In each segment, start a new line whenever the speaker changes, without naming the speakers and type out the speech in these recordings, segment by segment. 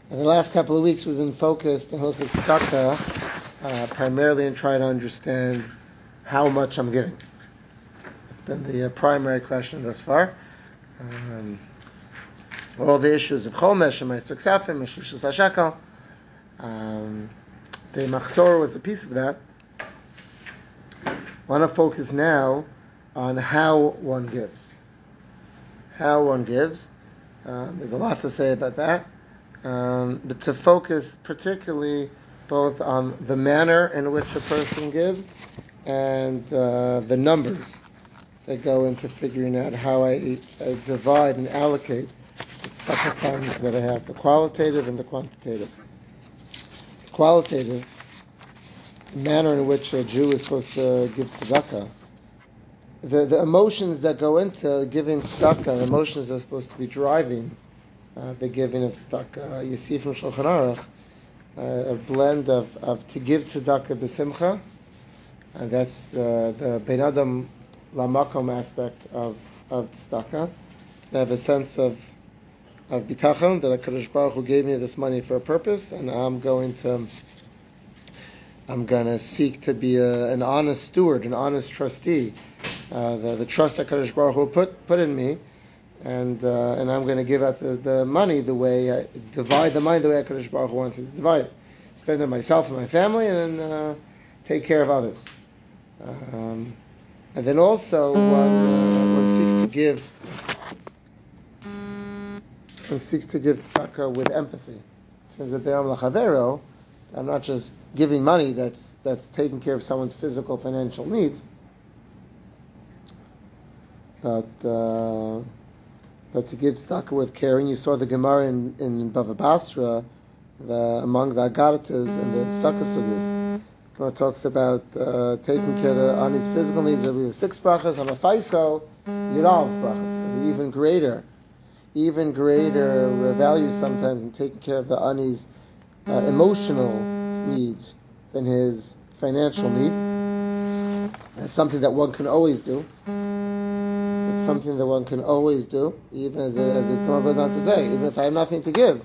In the last couple of weeks, we've been focused on Hilchos Tzedakah, primarily in trying to understand how much I'm giving. It's been the primary question thus far. All the issues of Chomesh and Ma'aser Ksafim, Meshushes HaShekel, the Machzor was a piece of that. I want to focus now on how one gives. How one gives. There's a lot to say about that. But to focus particularly both on the manner in which a person gives and the numbers that go into figuring out how I divide and allocate the tzedakah funds that I have, the qualitative and the quantitative. Qualitative, the manner in which a Jew is supposed to give tzedakah, the emotions that go into giving tzedakah, the emotions that are supposed to be driving the giving of tzedakah. You see from Shulchan Aruch a blend of to give tzedakah b'simcha, and that's the Bein Adam Lamakom aspect of tzedakah. I have a sense of bitachon that HaKadosh Baruch Hu gave me this money for a purpose, and I'm going to seek to be an honest steward, an honest trustee. The trust that HaKadosh Baruch Hu put in me. And I'm going to give out the money the way I divide the money the way HaKadosh Baruch Hu wants me to divide it. Spend it on myself and my family, and then take care of others. And then also one seeks to give tzedakah with empathy. Because the Be'am L'Chavero, I'm not just giving money that's taking care of someone's physical financial needs, but to give tzedakah with caring. You saw the Gemara in Bava Basra, among the Agaritas and the tzedakah sugyas. Gemara talks about taking care of his physical needs. There were 6 brachas on a faiso, Yirav brachas. And even greater value sometimes in taking care of the ani's emotional needs than his financial need. That's something that one can always do. Something that one can always do, even as the Gemara goes on to say, even if I have nothing to give.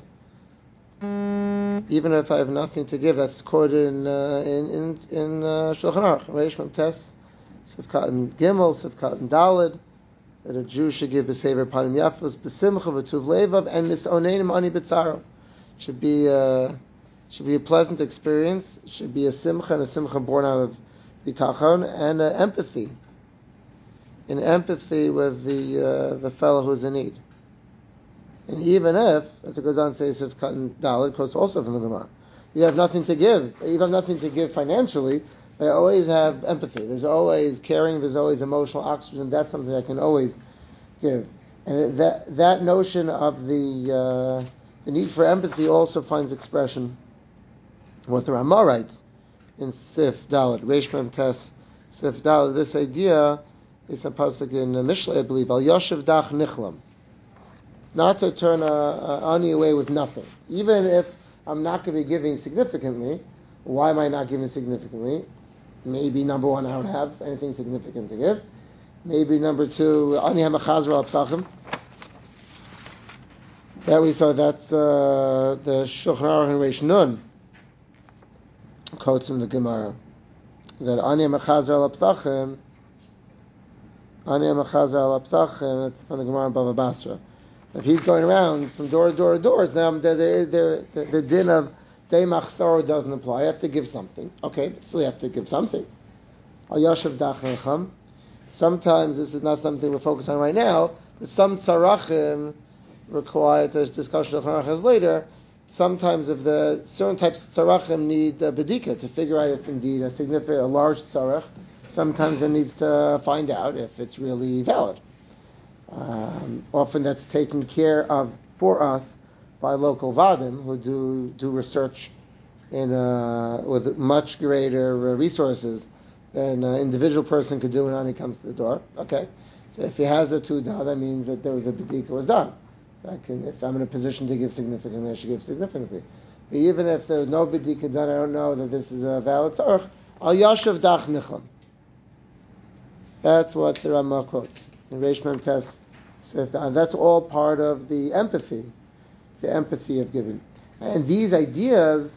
That's quoted in Shulchan Aruch, Reish Mem Tes, Sivkat and Gimel, Sivkat and Daled, that a Jew should give b'sever panim yafos, b'simcha v'tuv levav, and misonenim ani b'tzaro. Should be a pleasant experience. It should be a simcha, and a simcha born out of bitachon and empathy. In empathy with the fellow who's in need. And even if, as it goes on to say, Sivkat and Daled, quotes also from the Gemara, you have nothing to give financially, but I always have empathy. There's always caring, there's always emotional oxygen. That's something I can always give. And that notion of the need for empathy also finds expression in what the Ramah writes in Sif Daled, Reish Mem Tes, Sif Daled. This idea is a pasuk in Mishlei, I believe, Al Yoshev Dach Nichlam. Not to turn ani away with nothing. Even if I'm not going to be giving significantly, why am I not giving significantly? Maybe number one, I don't have anything significant to give. Maybe number two, ani ha'machazra al psachim. That we saw, that's the Shulchan Aruch and Reish Nun quotes from the Gemara. That ani ha'machazra al psachim, that's from the Gemara in Bava Basra. If he's going around from door to door to doors, then the din of Dei Machzor doesn't apply. You have to give something. Okay, but still you have to give something. Al Yashav Dach Necham. Sometimes this is not something we're focused on right now, but some tzarachim require, as discussion of has later, sometimes if the certain types of tzarachim need bedika to figure out if indeed a large tzarach, sometimes one needs to find out if it's really valid. Often that's taken care of for us by local vadim who do research with much greater resources than an individual person could do when he comes to the door. Okay, so if he has a tudah, that means that there was a bedika was done. So if I'm in a position to give significantly, I should give significantly. But even if there's no bedika done, I don't know that this is a valid tzarach. Al yashav dach nichlam. That's what the Ramah quotes in Reish Mem Tes. And that's all part of the empathy of giving. And these ideas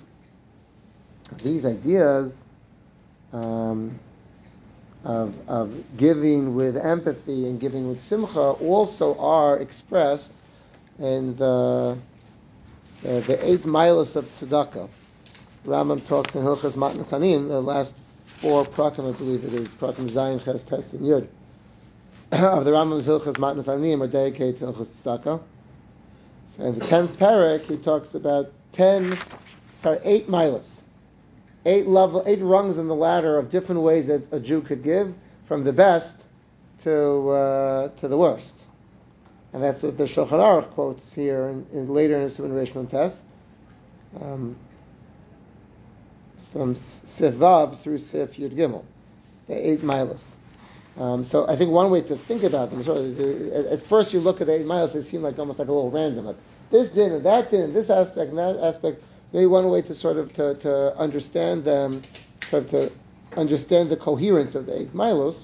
of giving with empathy and giving with simcha also are expressed in the 8 milas of tzedakah. Rambam talks in Hilchas Matnas Aniyim, the last 4 prakim, I believe it is, prakim Zayin, Ches, Tes, and Yud, of the Rambam's Hilchas Matnas Aniyim are dedicated to Hilchas tzedakah. So in the 10th parak, he talks about 8 milas. 8 rungs in the ladder of different ways that a Jew could give, from the best to the worst. And that's what the Shulchan Aruch quotes here later in the Siman Reish Mem Tes, from Sif Vav through Sif Yud Gimel, the 8 milas. So I think one way to think about them, at first you look at the 8 milas, they seem like almost like a little random, like this din and that din, and this aspect and that aspect. Maybe one way to sort of to understand them, to understand the coherence of the 8 milos,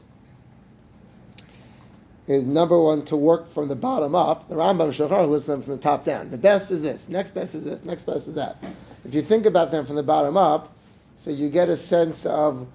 is number one, to work from the bottom up. The Rambam Shulchan Aruch lists them from the top down. The best is this, next best is this, next best is that. If you think about them from the bottom up, so you get a sense of,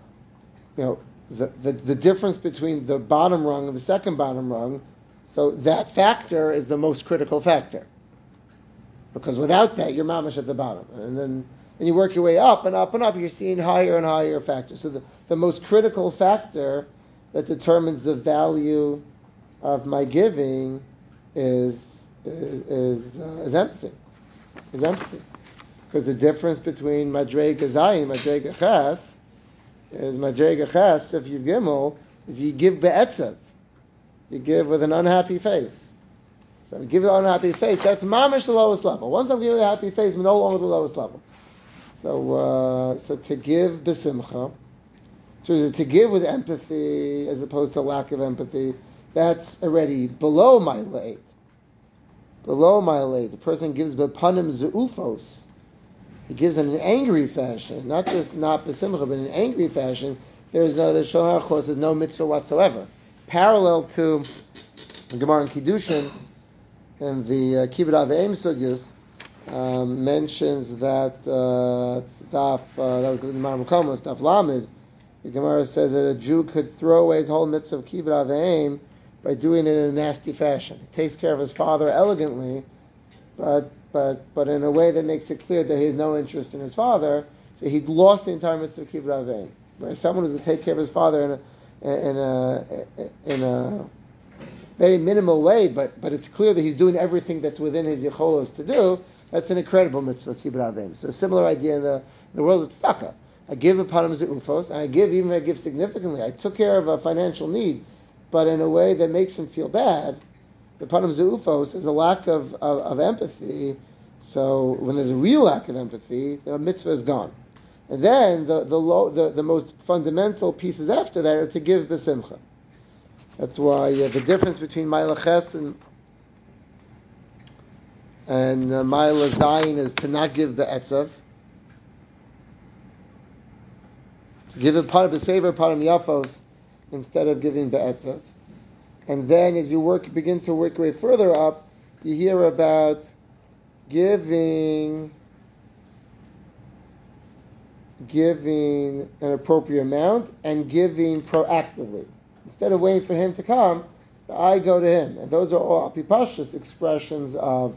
the difference between the bottom rung and the second bottom rung. So that factor is the most critical factor, because without that you're mamash at the bottom, and then you work your way up and up and up. You're seeing higher and higher factors. So the most critical factor that determines the value of my giving is empathy. Is empathy, because the difference between madrega zayin and madrega ches is madrega ches. If you gimel, is you give be'etzav, you give with an unhappy face. So you give with an unhappy face. That's mamish the lowest level. Once I'm giving a happy face, I'm no longer the lowest level. So to give besimcha, to give with empathy as opposed to lack of empathy, that's already below my late. Below my late. The person gives bepanim ze'ufos. He gives in an angry fashion, not besimcha, but in an angry fashion. The Shulchan Aruch quotes, there's no mitzvah whatsoever. Parallel to the Gemara in Kiddushin, and the Kibbud Av V'Eim Sugyos mentions that that was the Gemara Mekomos, Daf Lamed. The Gemara says that a Jew could throw away his whole mitzvah of Kibbud Av V'Eim by doing it in a nasty fashion. He takes care of his father elegantly, but in a way that makes it clear that he has no interest in his father. So he lost the entire mitzvah of Kibbud Av V'Eim. Whereas someone who's going to take care of his father in a very minimal way, but it's clear that he's doing everything that's within his yicholos to do, that's an incredible mitzvah, Kibbud Av V'Eim. So a similar idea in the world of tzedakah. I give upon him ze'ufos, and I give significantly. I took care of a financial need, but in a way that makes him feel bad. The panim ze'ufos is a lack of empathy. So when there's a real lack of empathy, the mitzvah is gone. And then the most fundamental pieces after that are to give b'simcha. That's why the difference between Ma'ila Ches and Ma'ila Zayin is to not give be'etzav. To give a part of the sever, part of yafos, instead of giving be'etzav. And then as you begin to work your way further up, you hear about giving an appropriate amount and giving proactively. Instead of waiting for him to come, I go to him. And those are all apipashas expressions of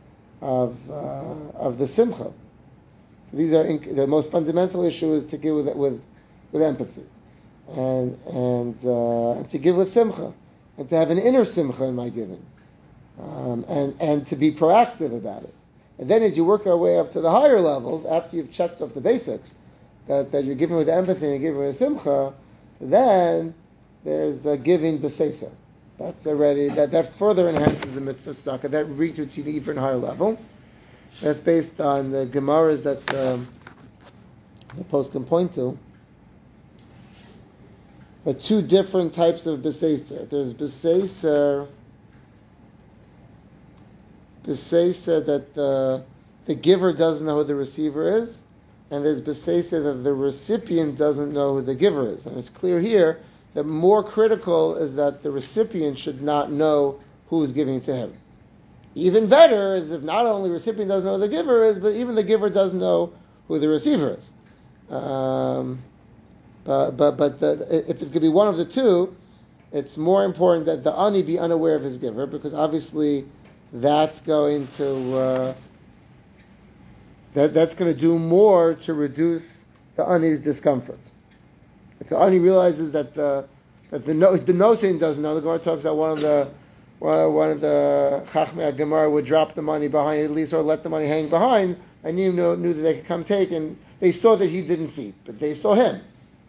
the simcha. So these are the most fundamental issue is to give with empathy, and to give with simcha, and to have an inner simcha in my giving, and to be proactive about it. And then as you work our way up to the higher levels, after you've checked off the basics, that you're giving with empathy and you're giving with simcha, then there's giving b'seisa. That's already, that further enhances the mitzvah tzedakah. That brings you to an even higher level. That's based on the Gemaras that the post can point to. But two different types of b'seisa. There's b'seisa that the giver doesn't know who the receiver is, and there's b'seisa that the recipient doesn't know who the giver is. And it's clear here that more critical is that the recipient should not know who is giving to him. Even better is if not only the recipient doesn't know who the giver is, but even the giver doesn't know who the receiver is. If it could be one of the two, it's more important that the ani be unaware of his giver, because obviously that's going to that's going to do more to reduce the ani's discomfort. If the ani realizes that the nosin doesn't know, the Gemara talks about one of the Chachmei Gemara would drop the money behind at least, or let the money hang behind, and knew that they could come take, and they saw that he didn't see, but they saw him.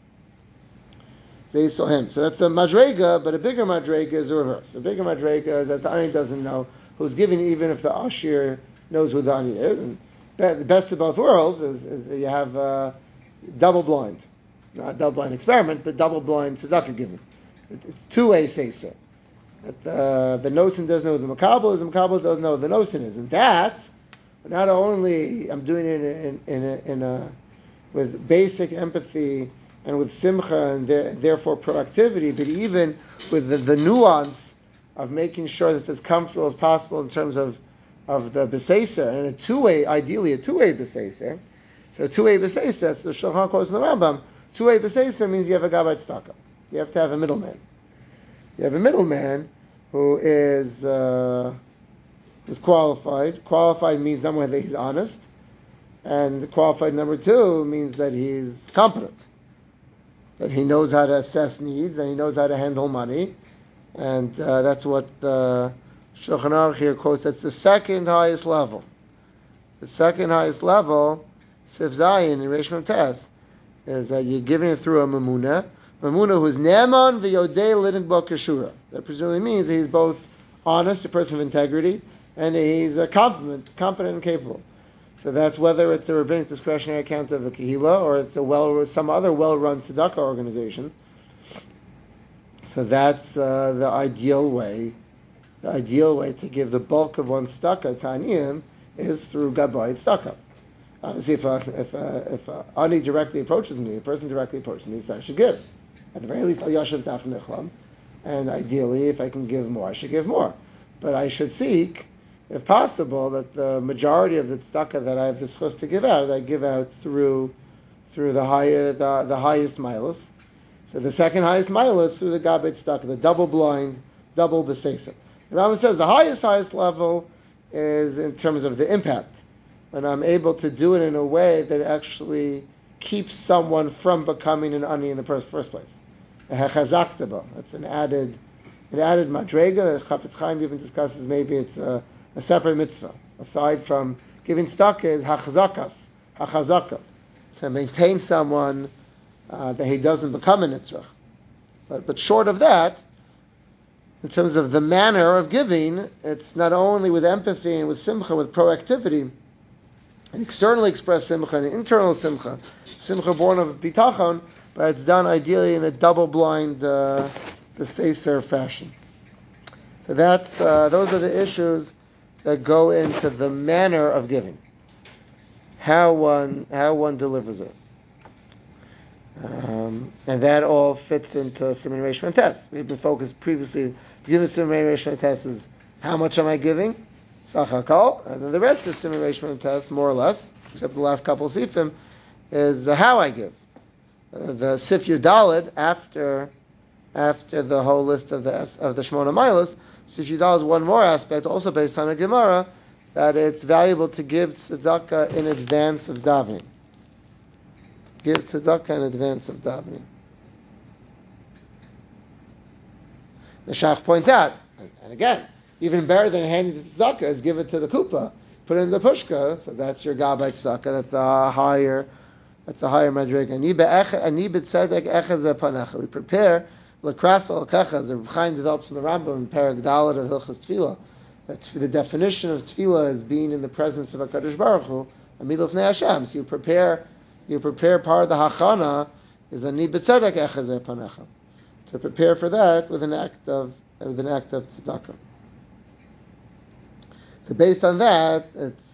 So that's a madrega, but a bigger madrega is the reverse. A bigger madrega is that the ani doesn't know who's giving, even if the ashir knows who the ani is. And the best of both worlds is you have double blind, not double blind experiment, but double blind tzedakah giving. It's two-way say-so. The nosin doesn't know who the makabel is, the makabel doesn't know who the nosin is, and that not only I'm doing it with basic empathy and with simcha and therefore proactivity, but even with the nuance of making sure that it's as comfortable as possible in terms of the beseser, and ideally a two-way beseser. So a two-way beseser, that's the Shulchan Aruch quotes in the Rambam. Two-way beseser means you have a gabbai tzedakah. You have to have a middleman. You have a middleman who is qualified. Qualified means number one that he's honest, and qualified number two means that he's competent, that he knows how to assess needs and he knows how to handle money, and that's what the Shulchan Aruch here quotes. That's the second highest level. The second highest level, Sif Zayin in Reish Mem Tes, is that you're giving it through a mamuna who is ne'eman v'yodei lidin bo keshura. That presumably means that he's both honest, a person of integrity, and he's competent and capable. So that's whether it's a rabbinic discretionary account of a kehila or it's some other well-run tzedakah organization. So that's the ideal way. The ideal way to give the bulk of one's tzedakah to aniyim is through gabbai tzedakah. Obviously, if ani directly approaches me, a person directly approaches me, so I should give. At the very least, al yashav tach nechlam. And ideally, if I can give more, I should give more. But I should seek, if possible, that the majority of the tzedakah that I have the zchus to give out, I give out through the highest milas. So the second highest milas through the gabbai tzedakah, the double blind, double beseser. The Rambam says the highest level is in terms of the impact, when I'm able to do it in a way that actually keeps someone from becoming an ani in the first place. That's an added madrega. Chafetz Chaim even discusses maybe it's a separate mitzvah aside from giving tzedakah is hachazaka, to maintain someone that he doesn't become a nitzrach. But short of that, in terms of the manner of giving, it's not only with empathy and with simcha, with proactivity, an externally expressed simcha and an internal simcha born of bitachon, but it's done ideally in a double-blind, beseser fashion. So that's those are the issues that go into the manner of giving, how one delivers it, and that all fits into Siman Reish Mem Tes. We've been focused previously. Given Siman Reish Mem Tes is how much am I giving, Sach HaKol, and then the rest of Siman Reish Mem Tes, more or less, except the last couple of sifim, is how I give. The Sif Yudalid after the whole list of the Shmona Milas, Sif Yudalid is one more aspect, also based on a Gemara, that it's valuable to give tzedakah in advance of davening. Give tzedakah in advance of davening. The Shach points out, and again, even better than handing the tzedakah is give it to the kupa, put it in the pushka, so that's your gabbai tzedakah, that's a higher madrega. We prepare l'krasa l'kecha, as Reb Chaim develops from the Rambam in Perek Daled of Hilchos Tefillah. That's the definition of tefillah as being in the presence of HaKadosh Baruch Hu, Amidah Lefnei Hashem. So you prepare part of the hachana is ani b'tzedek echazeh panecha, to prepare for that with an act of tzedakah. So based on that, it's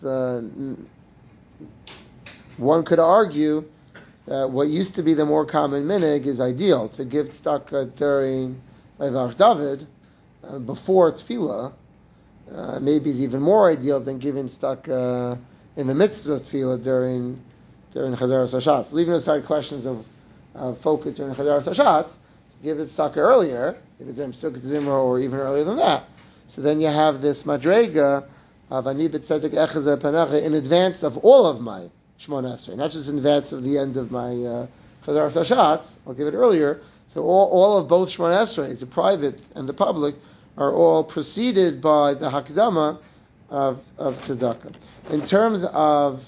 one could argue that what used to be the more common minig is ideal, to give tzedakah during Vayvarach David, before tefillah, maybe is even more ideal than giving tzedakah in the midst of tefillah during Chazaras Hashatz. Leaving aside questions of focus during Chazaras Hashatz, give it tzedakah earlier, either during Sukkot Zimra or even earlier than that. So then you have this madrega of Ani b'tzedek echazeh panacha in advance of all of my Shmona Esrei, not just in advance of the end of my Chazaras Hashatz. I'll give it earlier. So all of both Shmona Esrei, the private and the public, are all preceded by the Hakdama of tzedakah. In terms of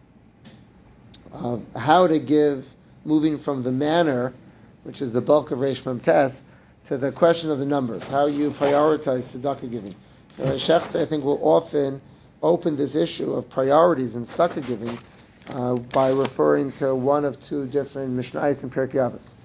how to give, moving from the manner, which is the bulk of Reish Mem Tes, to the question of the numbers, how you prioritize tzedakah giving. Shechter, I think, will often open this issue of priorities in tzedakah giving by referring to one of two different Mishnayos and Pirkei Avos.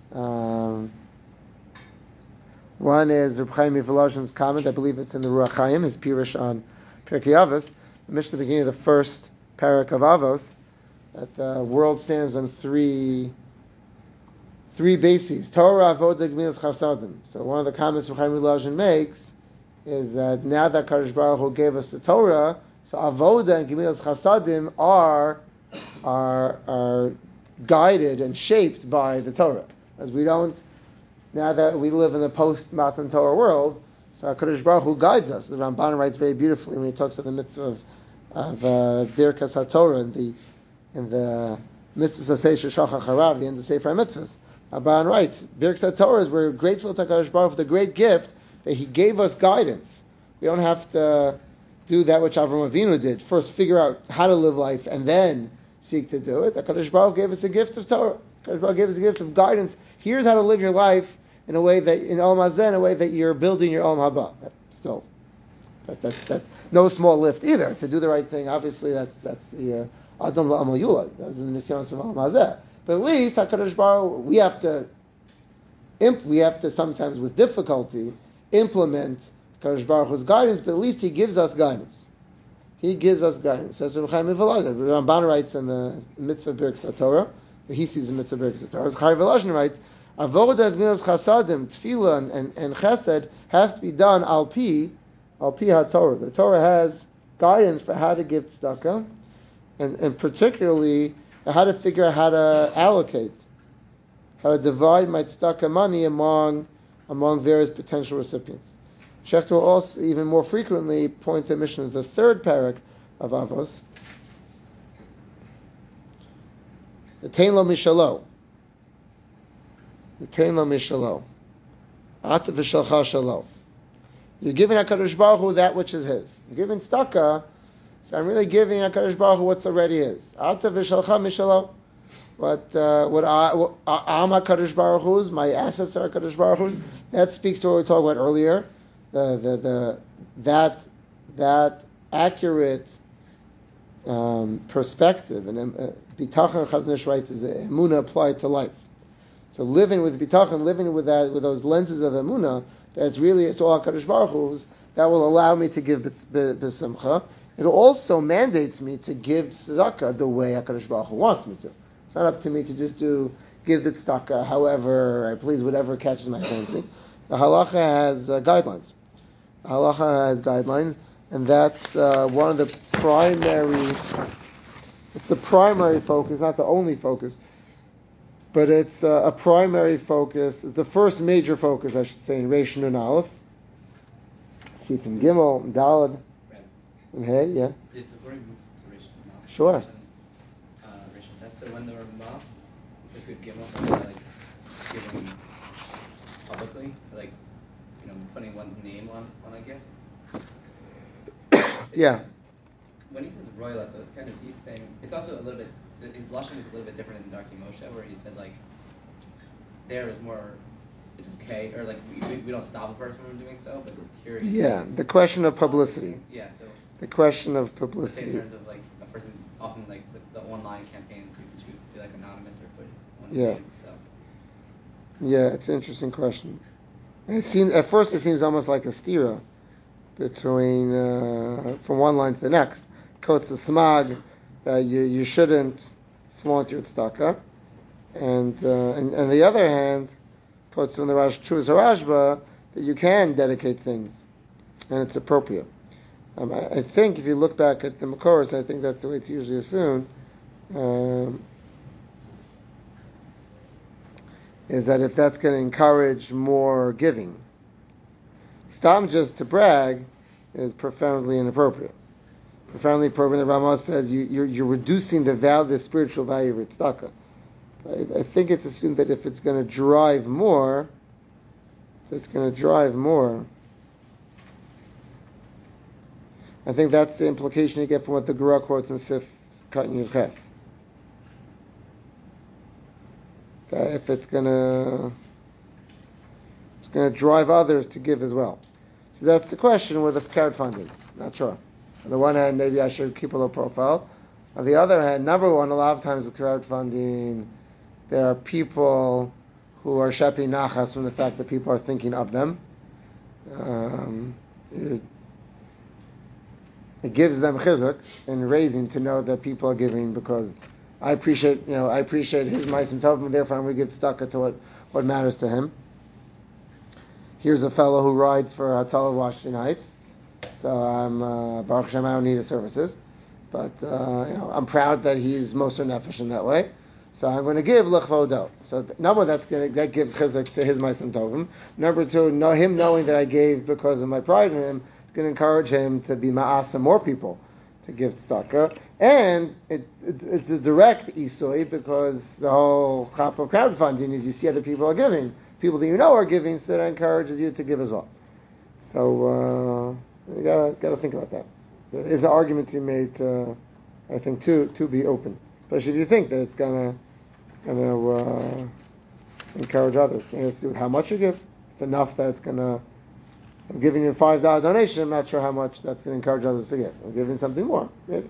One is Reb Chaim Volozhin's comment, I believe it's in the Ruach Chaim, his Pirush on Pirkei Avos, the Mishnah at the beginning of the first parak of Avos, that the world stands on three bases. Torah, Avodah, Gemilas, Chasadim. So one of the comments Reb Chaim Volozhin makes is that now that Kadosh Baruch Hu gave us the Torah, so Avodah and Gemilas Chasadim are guided and shaped by the Torah. As we don't, now that we live in the post-Matan Torah world, so HaKadosh Baruch Hu guides us. The Ramban writes very beautifully when he talks about the mitzvah of Birkas HaTorah in the mitzvah Sasei Sheshachach Harav, the end of Sefer HaMitzvahs. Ramban writes, Birkas HaTorah is we're grateful to HaKadosh Baruch Hu for the great gift that he gave us guidance. We don't have to do that which Avraham Avinu did. First figure out how to live life and then seek to do it. HaKadosh Baruch Hu gave us a gift of Torah. HaKadosh Baruch Hu gave us a gift of guidance. Here's how to live your life in a way that in Olam Hazeh, in a way that you're building your Olam Haba. Still, that no small lift either. To do the right thing, obviously, that's the Adam La'amal Yulad. That's the Nisyon of Olam Hazeh. But at least HaKadosh Baruch Hu, we have to sometimes with difficulty implement HaKadosh Baruch Hu's guidance. But at least He gives us guidance. He gives us guidance. Says Reb Chaim Volozhin. Ramban writes in the mitzvah Birkas HaTorah. He sees the mitzvah Birkas HaTorah. Reb Chaim Volozhin writes, Avodah, Gemilas, Chasadim, Tefillah, and Chesed have to be done al pi HaTorah. The Torah has guidance for how to give tzedakah, and particularly how to figure out how to allocate, how to divide my tzedakah money among various potential recipients. Shechter will also even more frequently point to Mishnah, the third parak of Avos, the Tein Lo Mishalo. You're giving HaKadosh Baruch Hu that which is His. You're giving tzedakah, so I'm really giving HaKadosh Baruch Hu what's already His. Ata v'shalcha mishalo. What I'm HaKadosh Baruch Hu's, my assets are HaKadosh Baruch Hu's. That speaks to what we talked about earlier. That accurate perspective, and Bitachon Chazon Ish writes is emunah applied to life. So living with bitachon, living with those lenses of emunah, that's really, it's all HaKadosh Baruch Hu's, that will allow me to give b'simcha. It also mandates me to give tzedakah the way HaKadosh Baruch Hu wants me to. It's not up to me to just give the tzedakah however I please, whatever catches my fancy. The halacha has guidelines. The halacha has guidelines, and that's one of the primary, it's the primary focus, not the only focus, but it's a primary focus. It's the first major focus, I should say, in Reish Nun Aleph. Sif and Gimel, and Daled, and Hey, yeah.
Before we move to Reish Nun Aleph,
sure.
So when the Ramah is a good Gimel, like giving publicly, like putting one's name on a gift.
Yeah.
When he says royal, so it's kind of he's saying it's also a little bit. His lashon is a little bit different in Darkei Moshe, where he said like there is more, it's okay, or like we don't stop a person from doing so, but here he's saying
the question of publicity.
Yeah, so
the question of publicity.
In terms of like a person, often like with the online campaigns, you can choose to be like anonymous or put one's name. So.
Yeah, it's an interesting question. And at first it seems almost like a stira between from one line to the next. Quotes the smag that you shouldn't flaunt your tzedakah, and on the other hand, quotes from the Rashba that you can dedicate things, and it's appropriate. I think if you look back at the Makoros, I think that's the way it's usually assumed, is that if that's going to encourage more giving, stam just to brag is profoundly inappropriate. Profoundly inappropriate. The Ramah says you're reducing the spiritual value of tzedakah. I think it's assumed that if it's going to drive more, I think that's the implication you get from what the Gura quotes in Sif Katan Yudches. That if it's gonna drive others to give as well. So that's the question with the crowdfunding. Not sure. On the one hand, maybe I should keep a low profile. On the other hand, number one, a lot of times with crowdfunding, there are people who are shepi nachas from the fact that people are thinking of them. It gives them chizuk in raising to know that people are giving because I appreciate his ma'asim tovim, and therefore I'm going to give tzedakah to what matters to him. Here's a fellow who rides for Hatzalah Washington Heights, so I'm Baruch Hashem, I don't need his services, but I'm proud that he's Moser Nefesh in that way. So I'm going to give l'chvodo. So number one, that gives chizuk to his ma'asim tovim. Number two, him knowing that I gave because of my pride in him, it's going to encourage him to be ma'asa more people to give tzedakah, and it's a direct isui because the whole chap of crowdfunding is you see other people are giving, people that you know are giving, so that encourages you to give as well. So you gotta think about that. There is an argument to be made, I think, to be open, especially if you think that it's gonna encourage others. It has to do with how much you give. It's enough that it's gonna. I'm giving you a $5 donation. I'm not sure how much that's going to encourage others to give. I'm giving something more, maybe.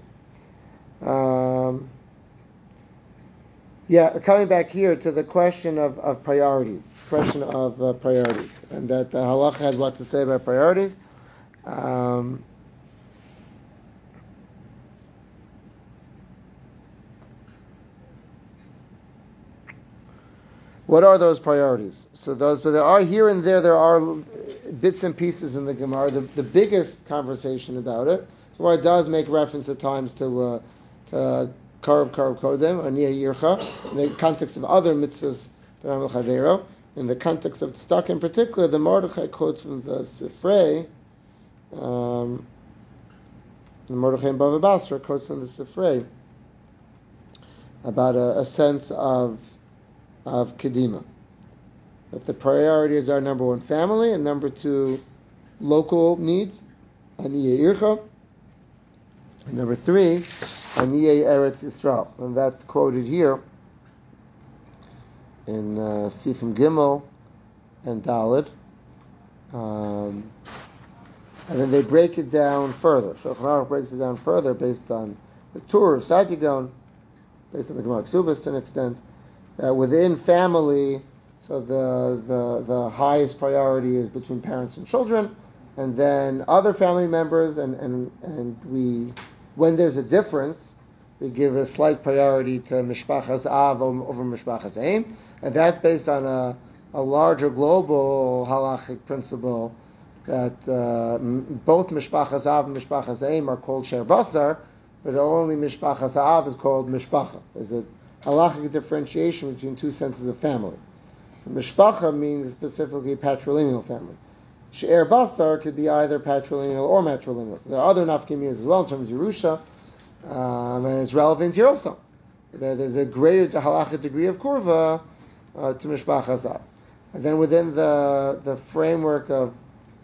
Coming back here to the question of priorities. Question of priorities, and that the halacha has what to say about priorities. What are those priorities? So but there are here and there are bits and pieces in the Gemara. The biggest conversation about it, the Gemara does make reference at times to Karev Kodem, or Nia Yircha, in the context of other mitzvahs, in the context of tzedakah in particular. The Mordechai quotes from the Sifrei, the Mordechai and Bava Basra quotes from the Sifrei about a sense of Kedima. That the priorities are number one, family, and number two, local needs, Aniyei Ircha, and number three, Aniyei Eretz Yisrael. And that's quoted here in Sifim Gimel and Daled. And then they break it down further. Shulchan Aruch breaks it down further based on the Torah of Sadigon, based on the Gemara Ksubas to an extent. Within family, so the highest priority is between parents and children, and then other family members, and we, when there's a difference, we give a slight priority to Mishpachas Av over Mishpachas Eim, and that's based on a larger global halachic principle that both Mishpachas Av and Mishpachas Eim are called Sher Basar, but only Mishpachas Av is called Mishpacha. There's a halachic differentiation between two senses of family. So Mishpacha means specifically patrilineal family. She'er Basar could be either patrilineal or matrilineal. So there are other nafkimias as well in terms of Yerusha, and it's relevant here also. There's a greater halachic degree of kurva to Mishpacha Zav. And then within the framework of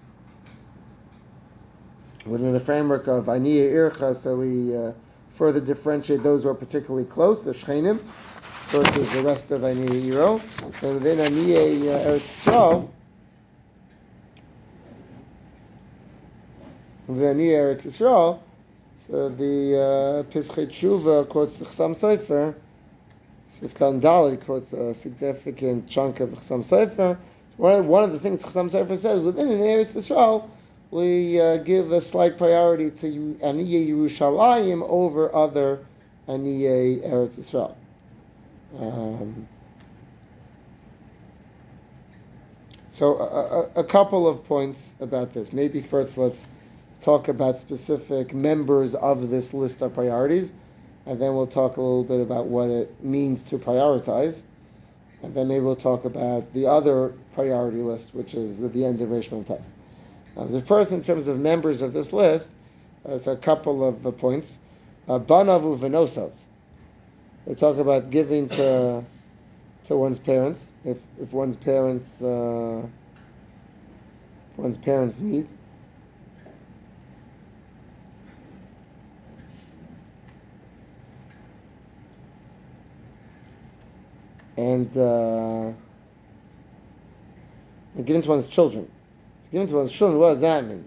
Aniyei Ircha, so we further differentiate those who are particularly close, the Shchenim, versus the rest of Aniyei Iro. And then Aniyei Eretz Yisrael, so the Pischei Tshuva quotes the Chassam Sofer, Sifkan Dalit quotes a significant chunk of the Chassam Sofer. One of the things Chassam Sofer says, within Eretz Yisrael, we give a slight priority to Aniyei Yerushalayim over other Aniyei Eretz Yisrael. So a couple of points about this. Maybe first let's talk about specific members of this list of priorities, and then we'll talk a little bit about what it means to prioritize, and then maybe we'll talk about the other priority list, which is at the end of Reish Mem Tes. Now, first, in terms of members of this list, there's a couple of points. Banav u'venosav. They talk about giving to one's parents if one's parents need. And giving to one's children. So giving to one's children, what does that mean?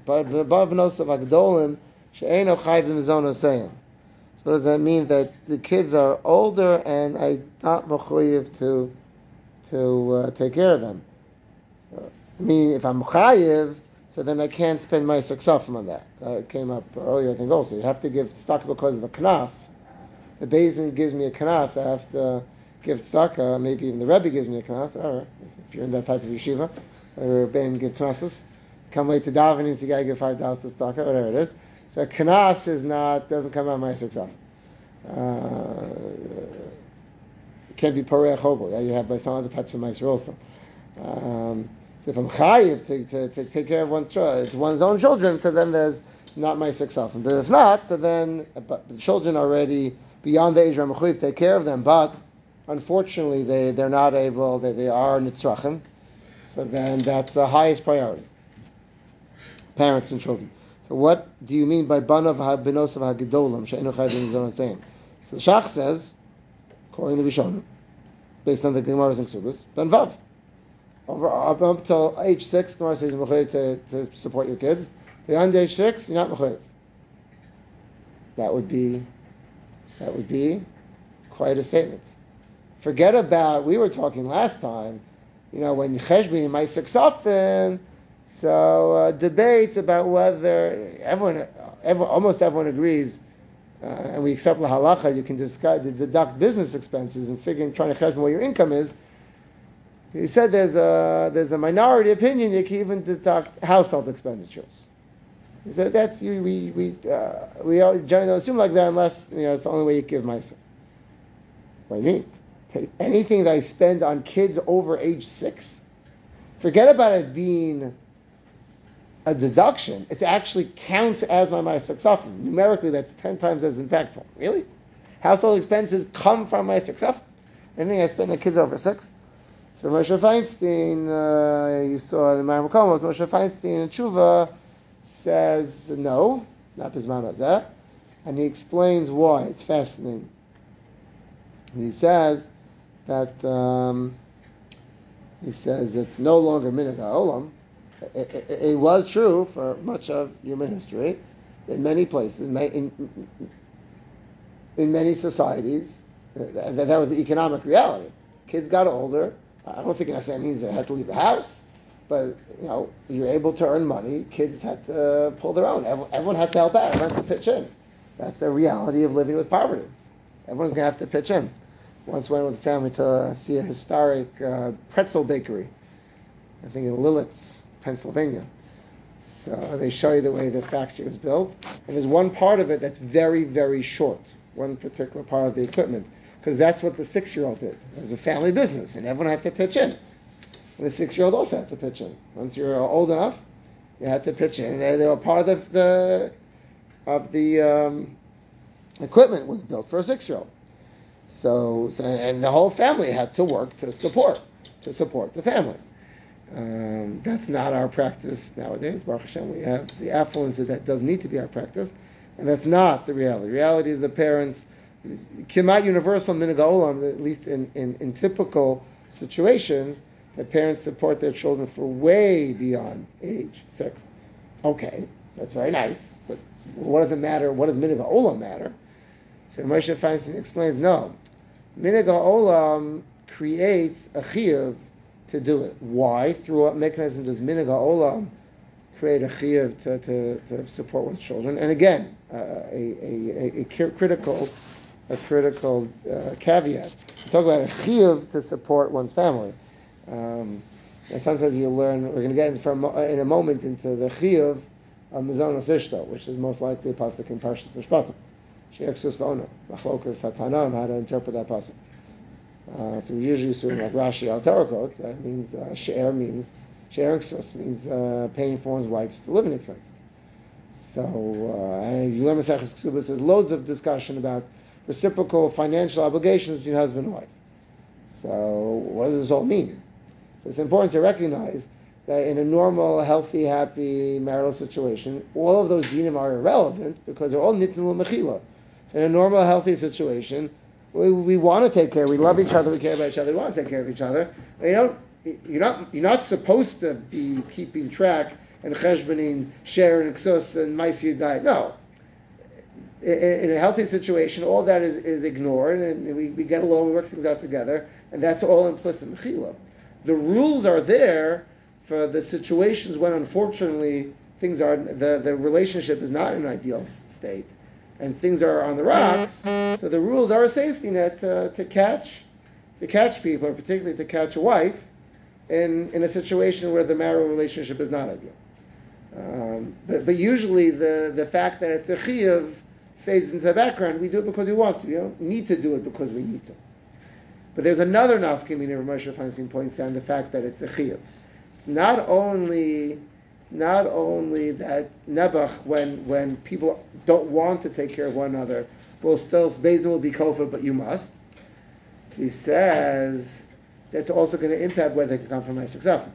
So does that mean that the kids are older and I'm not mechuyev to take care of them? So, I mean, if I'm mechayev, so then I can't spend my suksafim on that. It came up earlier, I think also. You have to give tzedakah because of a knas. The Beis gives me a knas, I have to give tzedakah. Maybe even the Rebbe gives me a knas. Whatever. If you're in that type of yeshiva, or Rebbeim give knases. Come late to davening, so you gotta give $5 to tzedakah, whatever it is. So knas doesn't come out of my suksafim. It can't be pareach hovel. You have by some other types of meiser also. So if I'm chayiv to take care of one's own children, so then there's not my suksafim. But if not, so then but the children are already beyond the age where I'm chayiv to take care of them. But unfortunately, they're not able. They are nitzrachim. So then that's the highest priority. Parents and children. So what do you mean by banav ha'benosav ha'gedolim she'enu chayvim mizon saying? So the Shach says, according to the Rishonim, based on the Gemara's and Ksubas, ben vav. Up until age 6, Gemara says you're mechuyev to support your kids. Beyond age 6, you're not mechuyev. That would be quite a statement. Forget about, we were talking last time, when cheshbon in Meiser Ksafin, so debates about whether almost everyone agrees, and we accept lahalacha, you can deduct business expenses and trying to cheshbon what your income is. He said there's a minority opinion you can even deduct household expenditures. He said that's we all generally don't assume like that unless it's the only way you give myself. What do you mean? Take anything that I spend on kids over age 6, forget about it being a deduction. It actually counts as my Meiser Ksafim. Numerically, that's 10 times as impactful. Really? Household expenses come from Meiser Ksafim. Anything I spend on kids over 6. So Moshe Feinstein, you saw the Maram Komos, Moshe Feinstein in Tshuva says no, not Bisman Hazeh, and he explains why. It's fascinating. He says that it's no longer minhag ha'olam. It was true for much of human history, in many places, in many societies, that was the economic reality. Kids got older. I don't think that means they had to leave the house, but you're able to earn money. Kids had to pull their own. Everyone had to help out. Everyone had to pitch in. That's the reality of living with poverty. Everyone's going to have to pitch in. Once went with the family to see a historic pretzel bakery, I think in Lilletz, Pennsylvania. So they show you the way the factory was built. And there's one part of it that's very, very short, one particular part of the equipment, because that's what the 6-year-old did. It was a family business, and everyone had to pitch in. And the 6-year-old also had to pitch in. Once you're old enough, you had to pitch in. They were part of the equipment was built for a 6-year-old. So and the whole family had to work to support the family. That's not our practice nowadays. Baruch Hashem, we have the affluence that does need to be our practice, and that's not the reality. The reality is the parents, kimat universal minhag ha'olam, at least in typical situations, the parents support their children for way beyond age 6. Okay, so that's very nice, but what does it matter? What does minhag ha'olam matter? So Moshe Feinstein explains, no. Minhag ha'olam creates a chiyuv to do it. Why? Through what mechanism does minhag ha'olam create a chiyuv to support one's children? And again, a critical caveat. We talk about a chiyuv to support one's family. And sometimes you learn, we're going to get in a moment into the chiyuv Mizonos Ishto, which is most likely a pasuk in Parshas Mishpatim. She'er ksus v'ona. Machlokas Hatana on how to interpret that pasuk. So we usually assume, like Rashi Al Torah quotes, that means she'er means paying for one's wife's living expenses. So you learn Maseches Ksubos, there's loads of discussion about reciprocal financial obligations between husband and wife. So what does this all mean? So it's important to recognize that in a normal, healthy, happy marital situation, all of those dinim are irrelevant because they're all nitnu mechila. So in a normal, healthy situation, we want to take care. We love each other. We care about each other. We want to take care of each other. You're not supposed to be keeping track and cheshboning, sharing, ksus, and maisi yadayim. No. In a healthy situation, all that is ignored, and we get along, we work things out together, and that's all implicit mechila. The rules are there for the situations when, unfortunately, things are the relationship is not in an ideal state, and things are on the rocks. So the rules are a safety net to catch people, or particularly to catch a wife in a situation where the marital relationship is not ideal. But usually the fact that it's a chiyuv fades into the background. We do it because we want to. We don't need to do it because we need to. But there's another nafkamina Rav Moshe Feinstein points out, the fact that it's a chiyuv. It's not only that nebuch when people don't want to take care of one another, will still Beis Din will be kofa, but you must. He says that's also going to impact whether it can come from my suksafim.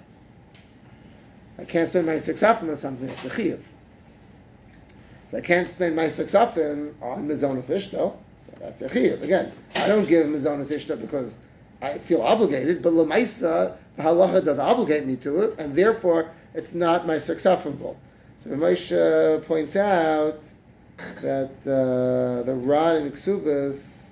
I can't spend my suksafim on something that's a chiyuv. So I can't spend my suksafim on mizonos ishto. That's a chiyuv. Again, I don't give mizonos ishto because I feel obligated, but l'maisa, the halacha does obligate me to it, and therefore it's not my suksafim goal. So Moshe points out that the Ran in Ksubas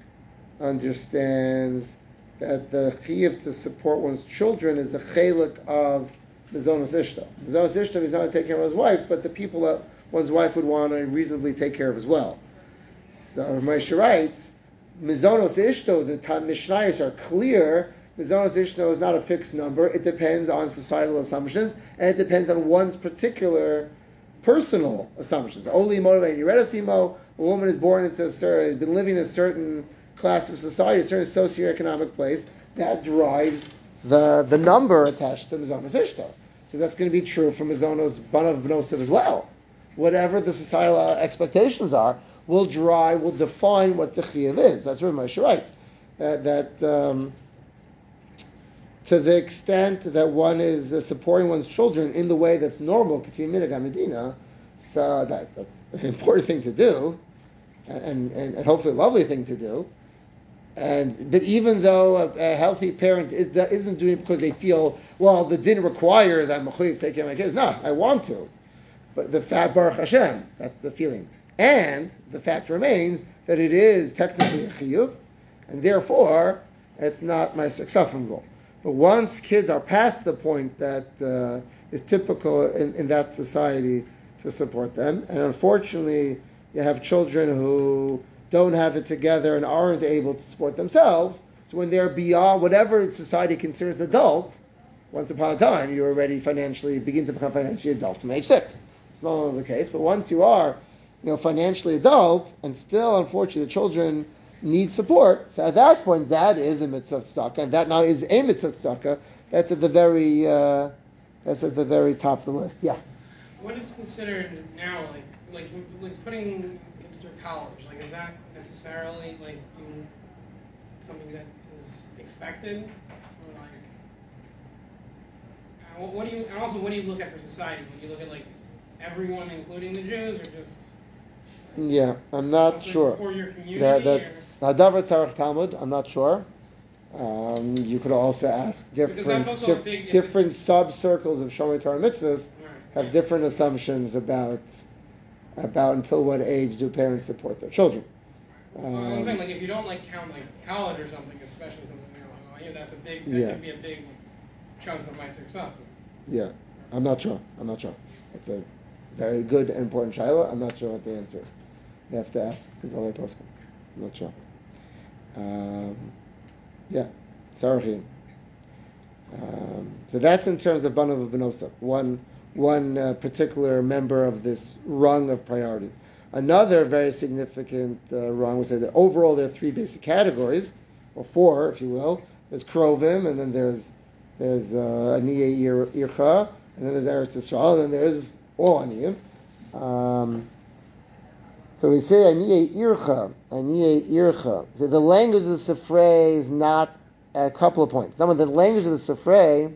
understands that the chiyuv to support one's children is the chelik of mizonos ishto. Mizonos ishto is not to take care of his wife, but the people that one's wife would want to reasonably take care of as well. So Moshe writes, mizonos ishto, the Mishnayos are clear. Mizonos ishto is not a fixed number. It depends on societal assumptions, and it depends on one's particular personal assumptions. Only motivated Yeredasimo, a woman is born into has been living in a certain class of society, a certain socioeconomic place, that drives the number attached to mizonos ishto. So that's going to be true for mizonos banav b'nosiv as well. Whatever the societal expectations are, will define what the chiyuv is. That's what Moshe writes. That to the extent that one is supporting one's children in the way that's normal, k'fi minhag hamedina, so that's an important thing to do, and hopefully a lovely thing to do. But even though a healthy parent isn't doing it because they feel, well, the din requires I'm mechuyev to take care of my kids. No, I want to. But the fact, Baruch Hashem, that's the feeling. And the fact remains that it is technically a chiyuv, and therefore it's not my suksafim goal. But once kids are past the point that is typical in that society to support them, and unfortunately you have children who don't have it together and aren't able to support themselves, so when they're beyond whatever society considers adult, once upon a time you already begin to become financially adult from age 6. It's no longer the case, but once you are financially adult, and still, unfortunately, the children need support. So at that point, that is a mitzvah tzedakah, and that now is a mitzvah tzedakah. That's at the very top of the list. Yeah.
What is considered now like putting kids through college? Like, is that necessarily something that is expected? Or what do you look at for society? When you look at everyone, including the Jews, or just?
Yeah, I'm not sure.
Or your community?
That's Hadavar Tzarech Talmud. I'm not sure. You could also ask different sub-circles of Shomer Torah mitzvahs have different assumptions about until what age do parents support their children.
I'm saying, if you don't count college or something, especially something that could be a big chunk of my success.
Yeah, I'm not sure. It's a very good and important shaila. I'm not sure what the answer is. You have to ask the Gedolei Poskim. I'm not sure. Sarachim. So that's in terms of banav b'nosav. One particular member of this rung of priorities. Another very significant rung would say that overall there are three basic categories, or four, if you will. There's Krovim, and then there's Aniyei Ircha, and then there's Eretz Yisrael, and then there's all Aniyim. So we say Aniyei Ircha. So the language of the Sifrei is not a couple of points. Some of the language of the Sifrei,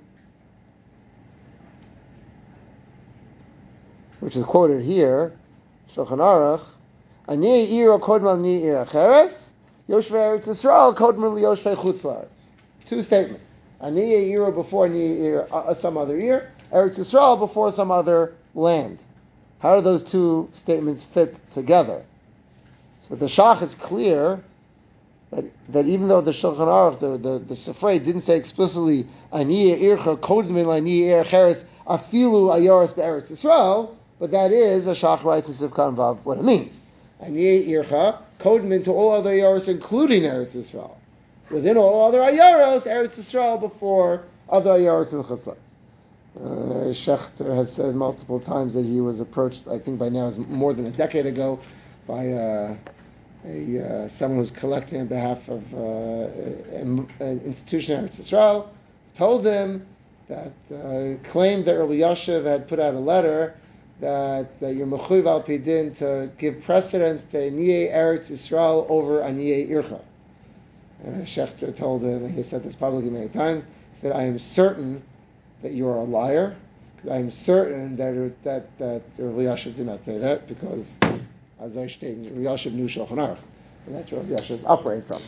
which is quoted here, Shulchan Aruch, Aniyei Ircha kodma Aniyei Ircha Cheres, Yoshvei Eretz Yisrael kodma Yoshvei Chutz La'aretz. Two statements. Aniyei Ircha before Aniyei Ircha some other year, Eretz Yisrael before some other land. How do those two statements fit together? So the Shach is clear that even though the Shulchan Aruch, the Sifrei didn't say explicitly Aniyei Ircha kodma Aniyei Ircha Cheres afilu ayoros be'eretz Yisrael, but that is, a Shach writes in Sivkan Vav, what it means. Aniyei Ircha, kodmin to all other ayoros, including Eretz Yisrael. Within all other ayoros, Eretz Yisrael before other ayoros and Chutz La'aretz. Shechter has said multiple times that he was approached, I think by now it's more than a decade ago, by someone who's collecting on behalf of an institution in Eretz Yisrael, told him that claimed that Rabbi Yashiv had put out a letter that you're mechuyev al pi din to give precedence to Aniyei Eretz Yisrael over Aniyei Ircha. Shechter told him, and he said this publicly many times, he said, I am certain that you are a liar. I am certain that Rabbi Yashiv did not say that, because as I stated, Rabbi Yashiv knew Shulchan Aruch, and that's where Rabbi Yashiv is operating from.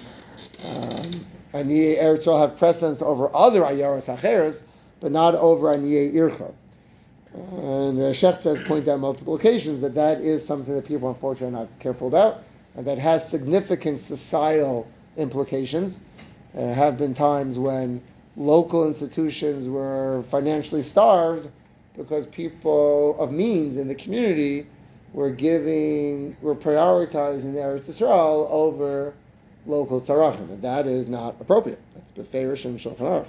Aniyei Eretz Yisrael have precedence over other Ayaros Acheres, but not over Aniyei Ircha. And Shechter has pointed out on multiple occasions that is something that people unfortunately are not careful about, and that has significant societal implications. There have been times when local institutions were financially starved because people of means in the community were prioritizing the Eretz Yisrael over local tzarachim, and that is not appropriate. That's beferish and Shulchan Aruch.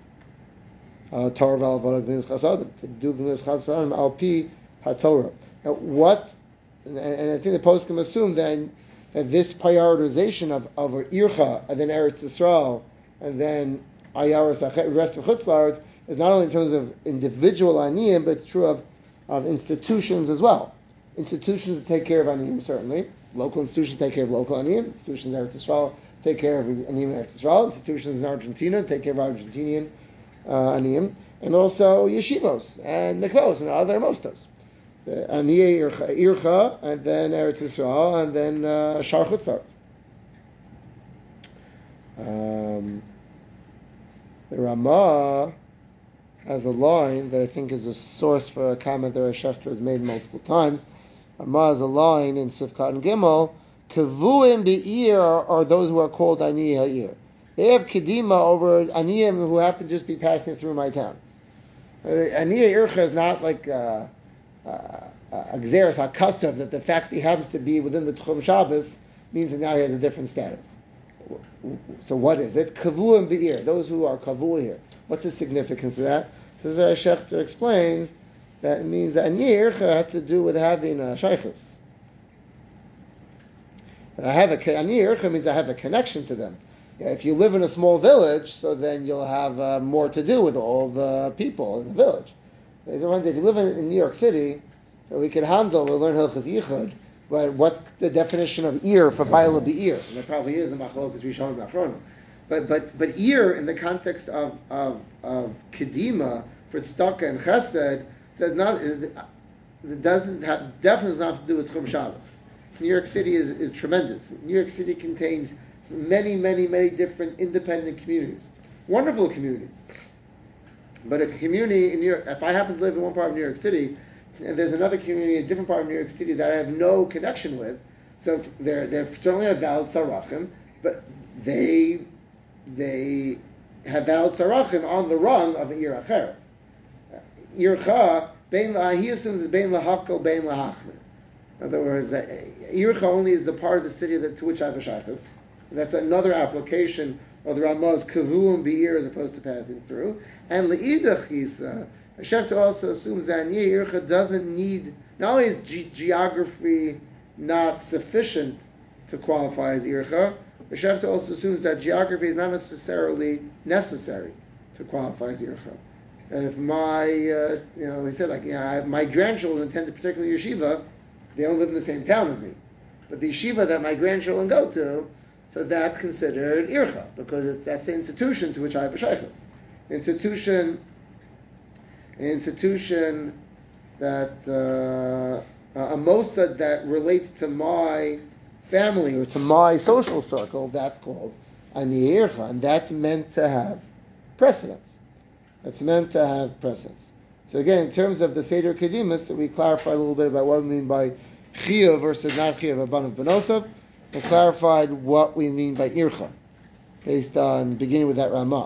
Torah v'alavodah g'milas chasadim, to do g'milas chasadim al pi haTorah. Now, and I think the post can assume then that this prioritization of Ircha and then Eretz Yisrael and then Ayaros the rest of Chutz La'aretz is not only in terms of individual aniyim, but it's true of institutions as well. Institutions that take care of aniyim, certainly. Local institutions take care of local aniyim. Institutions in Eretz Yisrael take care of aniyim in Eretz Yisrael. Institutions in Argentina take care of Argentinian aniyim, and also yeshivos and mikvos and other mostos. Aniyei Ircha, and then Eretz Yisrael, and then Shar Chutz La'aretz. The Ramah has a line that I think is a source for a comment that Shechter has made multiple times. Ramah has a line in Sifkat and Gimel, Kavuim be'ir are those who are called Aniyei Ha'ir. They have kedima over aniyim who happen to just be passing through my town. Aniyei Ircha is not like a Gzeres HaKasav, that the fact that he happens to be within the Tchum Shabbos means that now he has a different status. So what is it? Kavu and Be'ir, those who are kavu here. What's the significance of that? So the Shechter explains that it means that Aniyei Ircha has to do with having a shaychus. Aniyei Ircha means I have a connection to them. If you live in a small village, so then you'll have more to do with all the people in the village. If you live in New York City, so we can we'll learn Hilchas Yichud, but what's the definition of ear for Baila Be'ir? And there probably is a Machlokas Rishon B'Achronim. But ear in the context of Kedima for Tzedakah and Chesed definitely does not have to do with Chum Shabbos. New York City is tremendous. New York City contains many, many, many different independent communities. Wonderful communities. But a community in New York, if I happen to live in one part of New York City, and there's another community in a different part of New York City that I have no connection with, so they're certainly a valid tzarachim, but they have valid tzarachim on the rung of Ir Acheres. Ircha, he assumes that bein lahakol, bein lahachmir. In other words, Ircha only is the part of the city to which I have a shaychus. That's another application of the Ramah's kavuim be'ir as opposed to passing through. And le'idach chisa, Shefter also assumes that Aniyah Ircha doesn't need, not only is geography not sufficient to qualify as Ircha, but Shefter also assumes that geography is not necessarily necessary to qualify as Ircha. And if my, he said my grandchildren attend a particular yeshiva, they don't live in the same town as me. But the yeshiva that my grandchildren go to, so that's considered Ircha, because that's the institution to which I have a shaykhus. Institution that a mossad that relates to my family or to my social circle, that's called Aniyah Ircha, and that's meant to have precedence. So again, in terms of the Seder Kedimus, we clarified a little bit about what we mean by Chiyuv versus not Chiyuv, Abanav Benosav, and clarified what we mean by Ircha, based on beginning with that Ramah.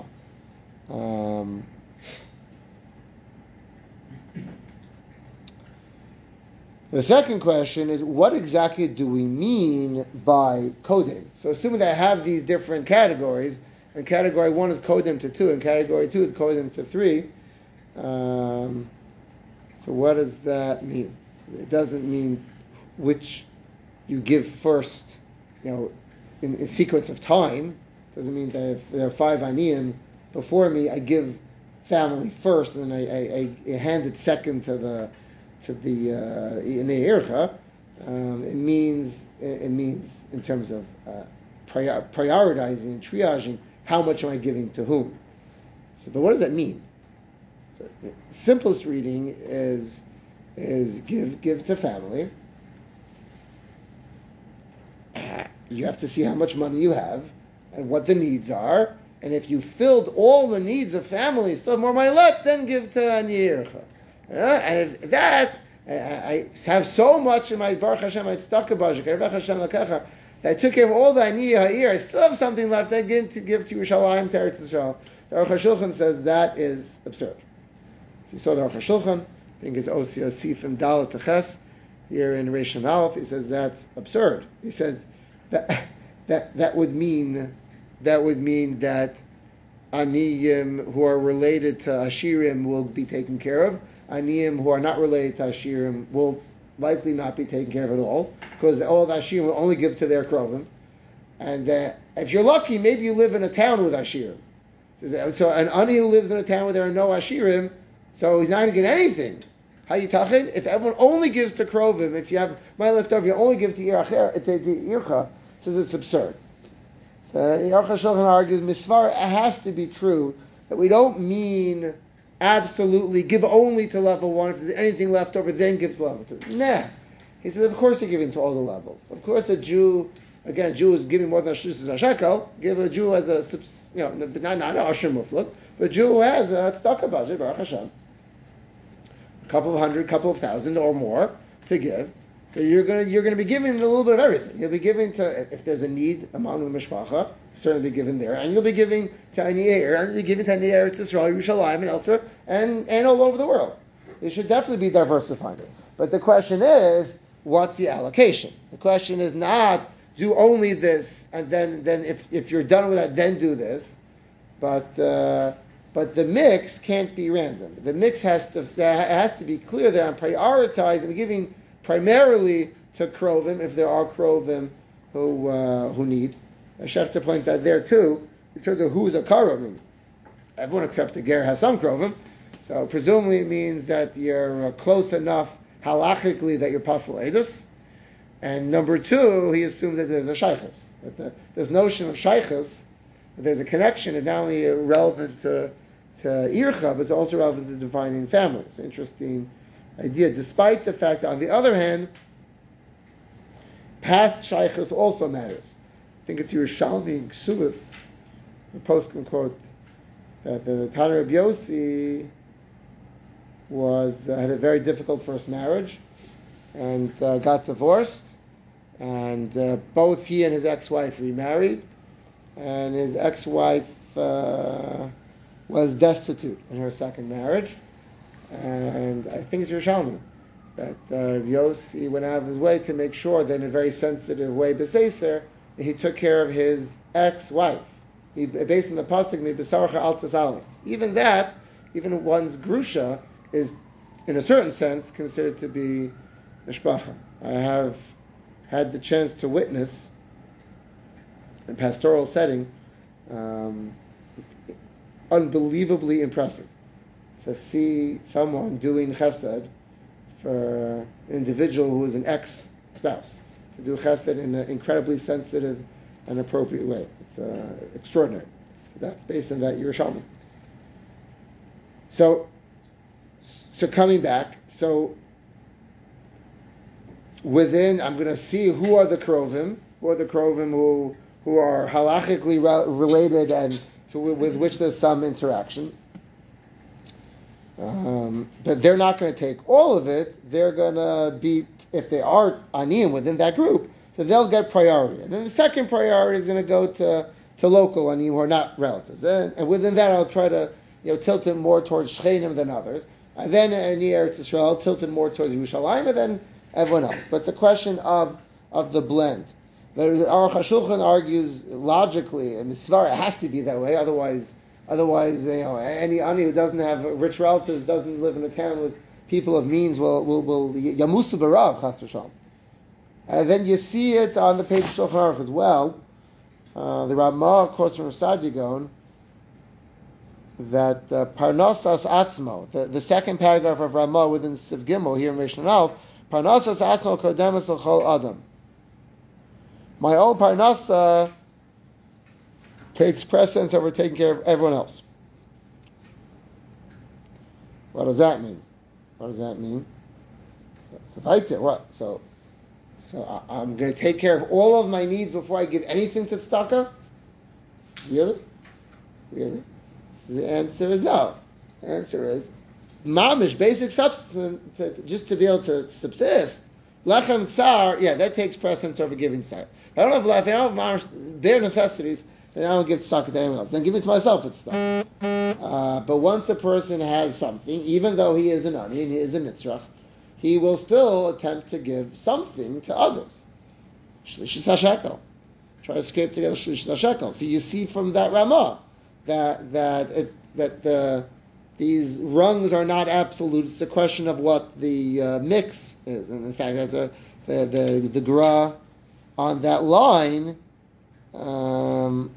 The second question is, what exactly do we mean by Kodim? So assuming that I have these different categories, and category 1 is Kodim to 2, and category 2 is Kodim to 3, so what does that mean? It doesn't mean which you give first, in sequence of time. It doesn't mean that if there are 5 aniyim before me, I give family first, and then I hand it second to the Inei Ircha. It means in terms of prioritizing, triaging, how much am I giving to whom? So, but what does that mean? So the simplest reading is give to family. You have to see how much money you have and what the needs are. And if you filled all the needs of family, still have more money left, then give to Aniyah Ircha. And if that, I have so much in my Baruch Hashem, my tzedakah budget, Baruch Hashem Lakecha, that I took care of all the Aniyah Ha'ir, I still have something left, I give to Yerushalayim, to Eretz Yisrael. The Aruch HaShulchan says that is absurd. If you saw the Aruch HaShulchan, I think it's Osio Sifim Dalet Teches, here in Reish Aleph, he says that's absurd. He says that would mean that Aniyim who are related to Ashirim will be taken care of. Aniyim who are not related to Ashirim will likely not be taken care of at all, because all the Ashirim will only give to their Krovim. And if you're lucky, maybe you live in a town with Ashirim. So an Ani who lives in a town where there are no Ashirim, so he's not going to get anything. Hayitachin, if everyone only gives to Krovim, if you have money left over, you only give to Ircha, says it's absurd. So Aruch HaShulchan argues, Misvar, it has to be true that we don't mean absolutely give only to level 1. If there's anything left over, then give to level 2. Nah. He says, of course you're giving to all the levels. Of course a Jew is giving more than a shus a shekel. Give a Jew as a, not an Asher Mufluk, but a Jew who has a tzedakah budget, Baruch Hashem, a couple of hundred, couple of thousand or more to give. So you're going to be giving a little bit of everything. You'll be giving to, if there's a need among the mishpacha, certainly be given there, and you'll be giving to Aniyah, and you'll be giving to Aniyah Eretz Yisrael, Yerushalayim, and elsewhere, and all over the world. You should definitely be diversifying it. But the question is, what's the allocation? The question is not do only this, and then if you're done with that, then do this. But the mix can't be random. The mix has to be clear there and prioritized and giving primarily to Krovim, if there are Krovim who need. Shefter points out there too, in terms of who's a Karovim. Everyone except the Ger has some Krovim, so presumably it means that you're close enough halachically that you're Pasal Edus. And number 2, he assumes that there's a Shaykhus. That this notion of Shaykhus, that there's a connection, is not only relevant to Ircha, but it's also relevant to defining family. It's an interesting idea, despite the fact that, on the other hand, past Shaykhus also matters. I think it's Yerushalmi Ksubas, the postscript quote, that the Tana Rabbi Yossi had a very difficult first marriage and got divorced, and both he and his ex-wife remarried, and his ex-wife was destitute in her second marriage, and I think it's Yerushalmi that Yossi went out of his way to make sure that in a very sensitive way, B'Seiser, that he took care of his ex-wife. Based on the pasuk, B'Sarcha al Tasalim. Even one's grusha is, in a certain sense, considered to be mishpacha. I have had the chance to witness in a pastoral setting. It's unbelievably impressive to see someone doing chesed for an individual who is an ex-spouse, to do chesed in an incredibly sensitive and appropriate way. It's extraordinary. So that's based on that Yerushalmi. So coming back, within, I'm going to see who are the krovim who are halachically related and with which there's some interaction. But they're not going to take all of it. They're going to be, if they are aniyim within that group, so they'll get priority. And then the second priority is going to go to local aniyim who are not relatives. And within that, I'll try to tilt it more towards shchenim than others. And then in Eretz Yisrael, I'll tilt it more towards Yerushalayim, and then everyone else. But it's a question of the blend. The Aruch HaShulchan argues logically, and Svara, it has to be that way. Otherwise, any ani who doesn't have rich relatives, doesn't live in a town with people of means, will yamusu barav chas v'shalom. And then you see it on the page of Shulchan Aruch as well. The Ramah quotes from Saadia Gaon that Parnasas Atzmo, the second paragraph of Ramah within Siv Gimel here in Rishon Al, Parnasas Atzmo kodemas al chol adam. My own Parnasa takes precedence over taking care of everyone else. What does that mean? So what? So I'm going to take care of all of my needs before I give anything to tzedakah? Really? So the answer is no. The answer is mamish, basic substance, just to be able to subsist. Lechem tsar, that takes precedence over giving tzar. I don't have mamish, bare necessities, then I don't give tzedakah to anyone else. Then give it to myself, it's stuff. But once a person has something, even though he is an ani and he is a mitzrach, he will still attempt to give something to others. Shlishis HaShekel. Try to scrape together Shlishis HaShekel. So you see from that Ramah that these rungs are not absolute. It's a question of what the mix is. And in fact, as the Gra on that line, so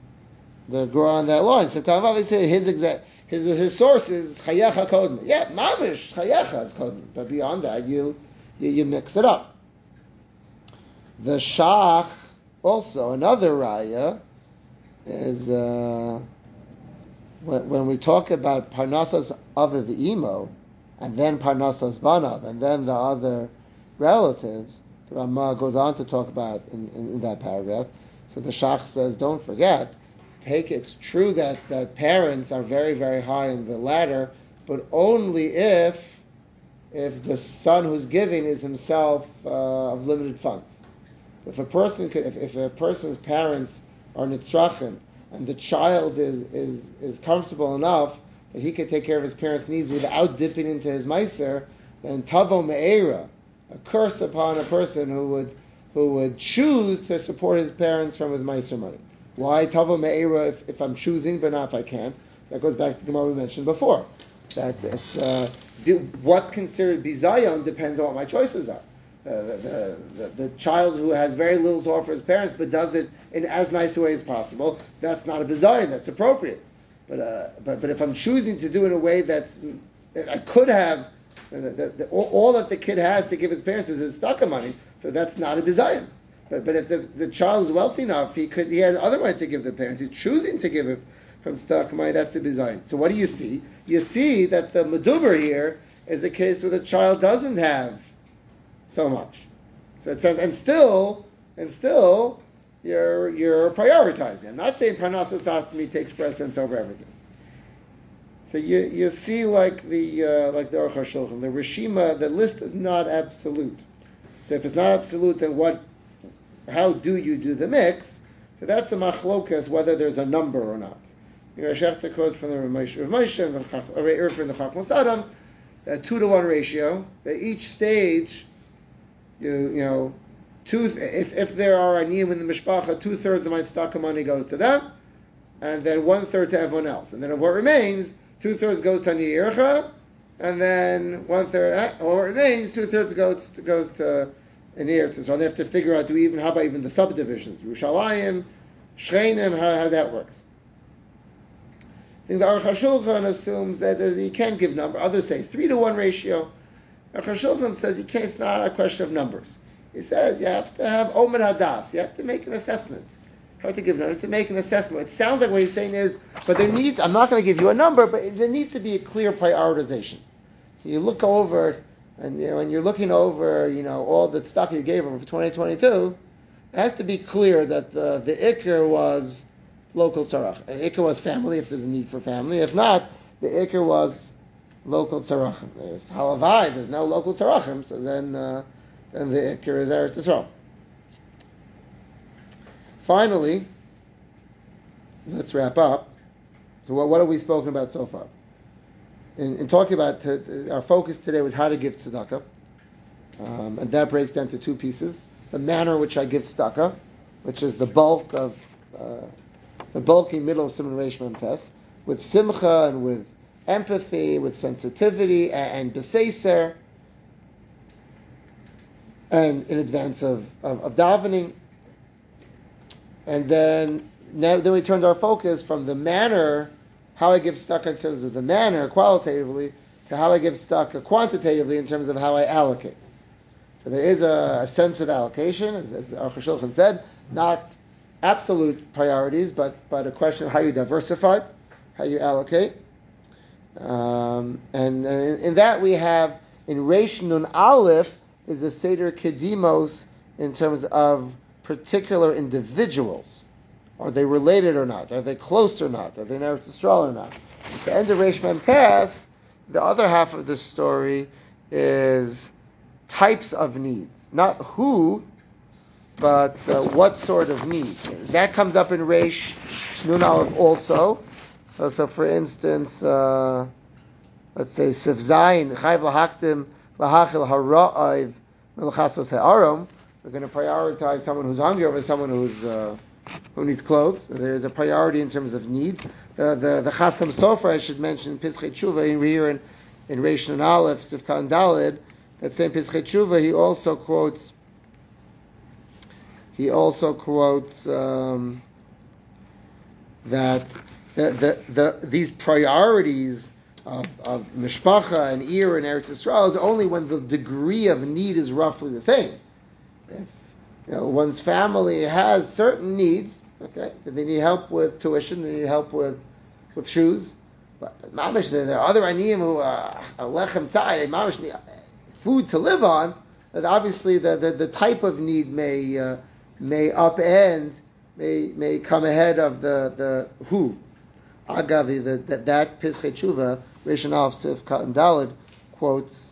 obviously his source is Chayecha Kodma. Mamish Chayecha is Kodma, but beyond that, you mix it up. The Shach, also another raya, is when we talk about Parnasas Aviv Imo, and then Parnasas Banav, and then the other relatives. The Ramah goes on to talk about in that paragraph. So the Shach says, don't forget, it's true that parents are very, very high in the ladder, but only if the son who's giving is himself of limited funds. If a person's parents are nitzrachim, and the child is comfortable enough that he can take care of his parents' needs without dipping into his meiser, then tavo me'era, a curse upon a person who would choose to support his parents from his meiser money. Why tavo me'era if I'm choosing, but not if I can't? That goes back to the Gemara we mentioned before. That it's what's considered bizayon depends on what my choices are. The child who has very little to offer his parents but does it in as nice a way as possible, that's not a bizayon, that's appropriate. But if I'm choosing to do it in a way that I could have, all that the kid has to give his parents is his tzedakah money, so that's not a bizayon. But if the child is wealthy enough, he has other money to give the parents. He's choosing to give it from tzedakah money. That's a bizayon. So what do you see? You see that the meduber here is a case where the child doesn't have so much. So it says, and still, you're prioritizing. I'm not saying Parnasas Atzmi takes precedence over everything. So you see, like the Aruch HaShulchan, the Rishima, the list is not absolute. So if it's not absolute, then how do you do the mix? So that's a machlokas, whether there's a number or not. Shechter quotes from the Rav Moshe and the Chachmos Adam, a 2-to-1 ratio. That each stage, if there are aniyim in the mishpacha, 2/3 of my tzedakah money goes to them, and then 1/3 to everyone else. And then of what remains, 2/3 goes to Ani Yircha, and then 1/3, or what remains, 2/3 goes to an ear. So they have to figure out, how about even the subdivisions? Yerushalayim, Shchenim, how that works. I think the Aruch HaShulchan assumes that you can't give number. Others say 3-to-1 ratio. Aruch HaShulchan says it's not a question of numbers. He says you have to have Omer Hadas. You have to make an assessment. Hard to give numbers, to make an assessment. It sounds like what he's saying is, but I'm not going to give you a number, but there needs to be a clear prioritization. You look over, and when you're looking over, all the stock you gave over for 2022, it has to be clear that the Iker was local tzarach. The Iker was family, if there's a need for family. If not, the Iker was local tzarachim. If halavai, there's no local tzarachim, so then the Iker is Eretz Yisrael. Finally, let's wrap up. So what have we spoken about so far? In talking about, our focus today was how to give tzedakah. And that breaks down to two pieces. The manner in which I give tzedakah, which is the bulky middle of Siman Reish Mem Tes, with simcha and with empathy, with sensitivity and beseiser, and in advance of davening. And then we turned our focus from the manner, how I give tzedakah in terms of the manner, qualitatively, to how I give tzedakah quantitatively in terms of how I allocate. So there is a sense of allocation, as Aruch HaShulchan said, not absolute priorities, but a question of how you diversify, how you allocate. And in that we have, in Reish Nun Aleph, is a Seder Kedimos in terms of particular individuals. Are they related or not? Are they close or not? Are they in Eretz Yisrael or not? At the end of Reish Mem Tes, the other half of this story is types of needs. Not who, but what sort of need. That comes up in Reish Nun Aleph also. So for instance, let's say Sif Zayin, Chayv Lahaktim Lahachil Hara'av Melchasos Ha'arom. We're going to prioritize someone who's hungry over someone who needs clothes. So there is a priority in terms of needs. The Chasam Sofer, I should mention, Pischei Tshuva, here in Reish Nun Aleph, Sifka and Daled, that same Pischei Tshuva, he also quotes that these priorities of mishpacha and ir and Eretz Yisrael is only when the degree of need is roughly the same. If one's family has certain needs, okay, they need help with tuition, they need help with shoes, but mamish, there are other aniyim who lechem tzai, mamish need food to live on. That obviously the type of need may upend, may come ahead of the who. Agavi, that Pischei Tshuva, Reish Nun Aleph Sif Kat and Daled, quotes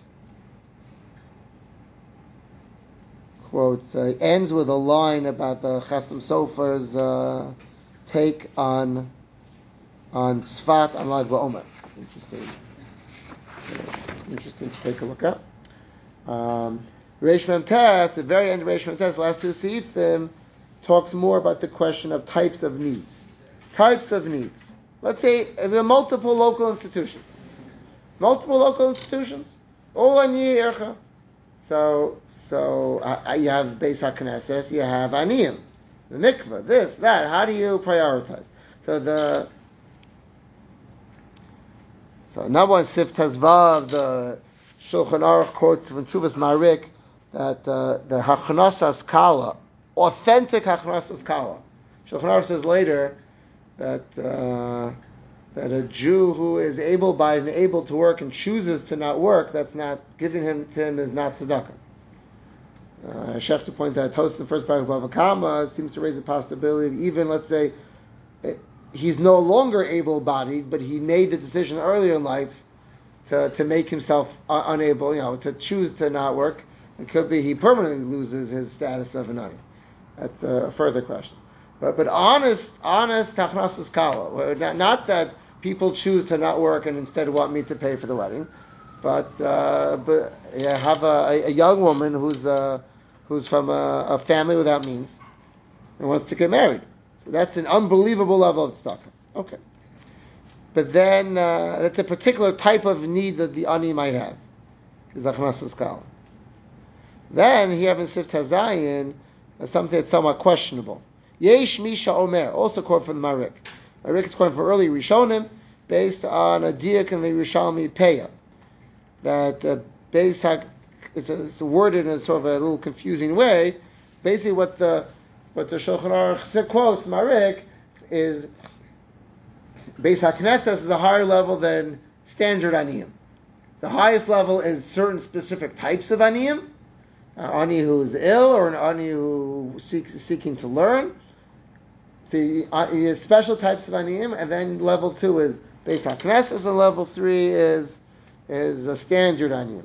ends with a line about the Chasam Sofer's take on Tzfat on Lag BaOmer. Interesting to take a look at. Reish Mem Tes, the very end of Reish Mem Tes, last two Seifim, talks more about the question of types of needs. Types of needs. Let's say there are multiple local institutions. All Ani Ercha. So you have Beis HaKnesses, you have Aniyim, the mikveh, this, that. How do you prioritize? So number one, Sif Tazvav, the Shulchan Aruch quotes from Chuvas Marik that the Hachnasas Kala, authentic Hachnasas Kala. Shulchan Aruch says later that a Jew who is able-bodied and able to work and chooses to not work, that's not giving him to him is not tzedakah. Shefter points out, Tosfos, the first part of Bava Kama, seems to raise the possibility of even, let's say, he's no longer able-bodied, but he made the decision earlier in life to make himself unable, to choose to not work. It could be he permanently loses his status of an ani. That's a further question. But honest tachnasas kala. Not that people choose to not work and instead want me to pay for the wedding, but have a young woman who's from a family without means and wants to get married. So that's an unbelievable level of tzedakah. Okay. but then that's a particular type of need that the ani might have. Is achnasas kala. Then here in Sif Tazayin, something that's somewhat questionable. Yesh Misha Omer, also quote from the Marik. Marik is quoted from early Rishonim, based on a diak in the Rishalmi Peya. That it's worded in a sort of a little confusing way. Basically, what the Shulchan Aruch quotes Marik is Beis HaKnesses is a higher level than standard aniyim. The highest level is certain specific types of aniyim, ani who is ill or an ani who seeking to learn. So you have special types of aniyim, and then level 2 is Beis HaKnesses, and level 3 is a standard aniyim.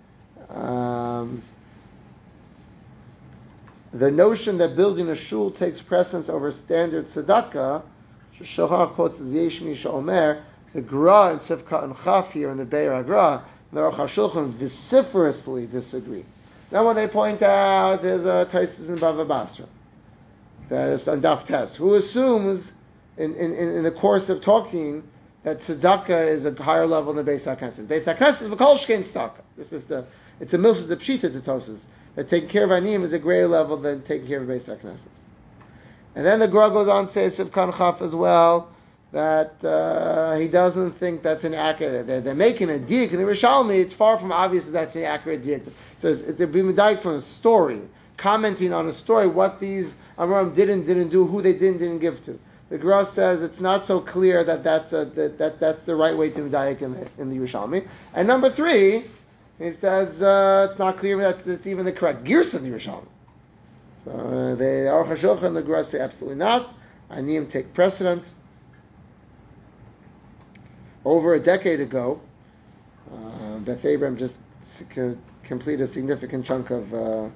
The notion that building a shul takes precedence over standard tzedakah, Shulchan quotes as Yesh Misha Omer, the Gra and Sivkat and Chaf here in the Be'er HaGra, the Aruch HaShulchan vociferously disagree. Then when they point out, there's a Taisus in Bava Basra, there's on Daf Tes, who assumes in the course of talking that tzedakah is a higher level than Beis HaKnesses. Beis HaKnesses is v'kol shkein tzedakah. It's a milsa de pshita to Tosas, that taking care of aniyim is a greater level than taking care of Beis HaKnesses. And then the Gra goes on to say Sivkan Chaf as well, that he doesn't think that's an accurate. They're making a diak in the Rishalmi. It's far from obvious that that's an accurate diak. So it's a bimedayik from a story, commenting on a story, what these Amorim didn't do, who they didn't give to. The Gra says it's not so clear that that's the right way to medayik in the Rishalmi. And number 3, he says it's not clear that's even the correct girs of the Rishalmi. So the Aruch HaShulchan and the Gra say absolutely not. Aniyim take precedence. Over a decade ago, Beth Abraham just completed a significant chunk of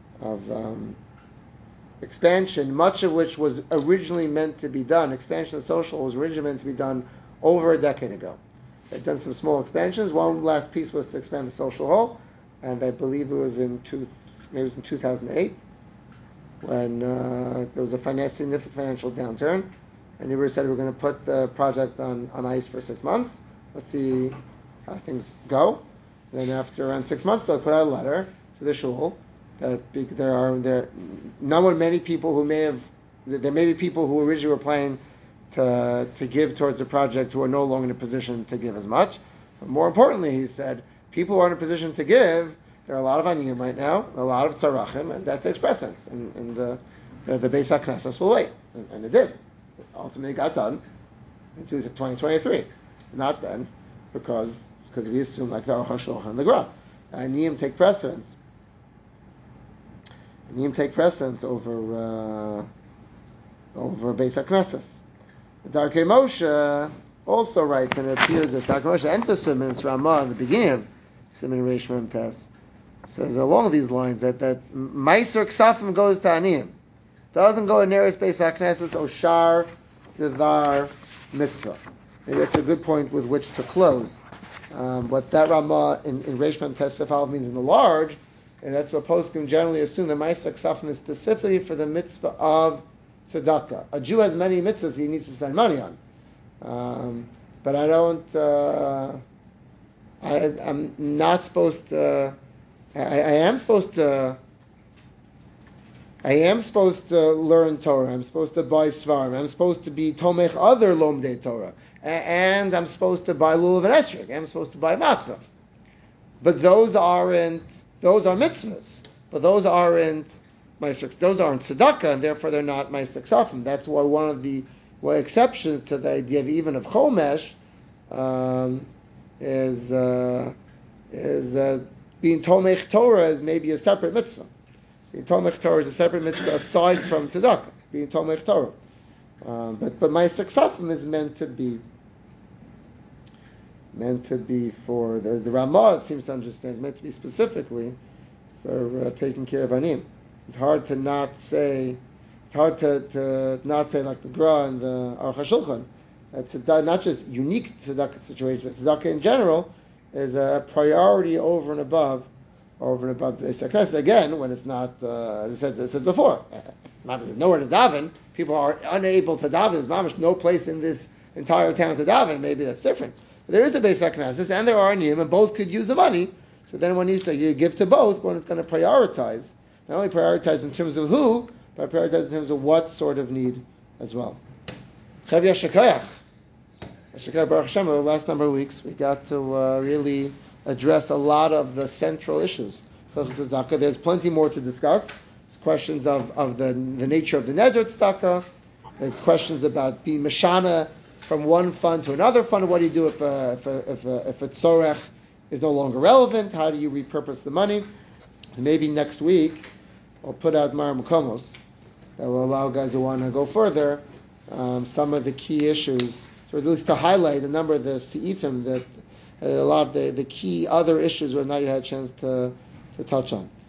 expansion, much of which was originally meant to be done. Expansion of social was originally meant to be done over a decade ago. They've done some small expansions. One last piece was to expand the social hall, and I believe it was in 2008 when there was a significant financial downturn. And we said we're going to put the project on ice for 6 months. Let's see how things go. And then after around 6 months, I put out a letter to the shul that there many people who may be people who originally were planning to give towards the project who are no longer in a position to give as much. But more importantly, he said, people who are in a position to give, there are a lot of aniyim right now, a lot of tzarachim, and that takes precedence. And the Beis HaKnesses will wait. And it did. It ultimately got done in 2023. Not then, because we assume like the Aruch HaShulchan and the Gra. Aniyim take precedence. Aniyim take precedence over Beis HaKnesses. The Darkei Moshe also writes, and it appears that Darkei Moshe enters in its Ramah in the beginning of Siman Reish Mem Tes, says along these lines that Meiser Ksafim goes to Aniyim. Doesn't go in nearest Beis HaKnesses Oshar Devar Mitzvah. Maybe that's a good point with which to close. What that Ramah in Reish Mem Tes Sefal means in the large, and that's what poskim generally assume that Meiser Ksafim is specifically for the mitzvah of tzedakah. A Jew has many mitzvahs he needs to spend money on, but I don't. I'm not supposed to. I am supposed to learn Torah. I'm supposed to buy svarim. I'm supposed to be tomech other lomdei Torah, and I'm supposed to buy lulav and esrog. I'm supposed to buy matzah. But those are mitzvahs. But those aren't tzedakah, and therefore they're not ma'aser ksafim. That's why one of the exceptions to the idea of even of chomesh is being tomech Torah is maybe a separate mitzvah. Being tomech Torah is a separate mitzvah aside from tzedakah. Being tomech Torah, but ma'aser ksafim is meant to be for the Ramah seems to understand meant to be specifically for taking care of aniyim. It's hard to not say. It's hard to not say like the Gra and the Aruch HaShulchan. That's not just unique tzedakah situation, but tzedakah in general is a priority over and above Beis HaKnesses. Again, when it's not, as I said before, there's nowhere to daven. People are unable to daven. There's no place in this entire town to daven, maybe that's different. But there is a Beis HaKnesses, and there are Aniyim, and both could use the money. So then one needs to give to both, one is going to prioritize. Not only prioritize in terms of who, but prioritize in terms of what sort of need as well. Chav Yashakayach. Yashakayach Baruch Hashem, the last number of weeks, we got to really address a lot of the central issues. There's plenty more to discuss. There's questions of the nature of the Neder Tzedakah, the questions about being Mashana from one fund to another fund. What do you do if a tzorech is no longer relevant? How do you repurpose the money? And maybe next week I'll put out Mar Mukomos that will allow guys who want to go further some of the key issues, so at least to highlight a number of the seifim that a lot of the key other issues we've not yet had a chance to touch on.